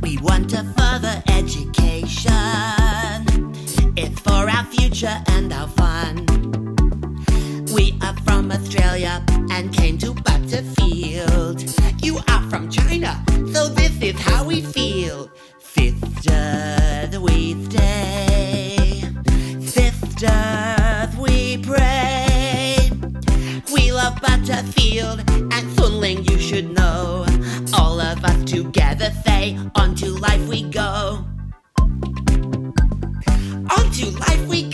We want a further education. It's for our future and our fun. We are from Australia and came to Butterfield. You are from China, so this is how we feel. Sisters, we stay. Sisters, we pray. We love Butterfield and Sunling, you should know. All of us together say, on to life we go. On to life we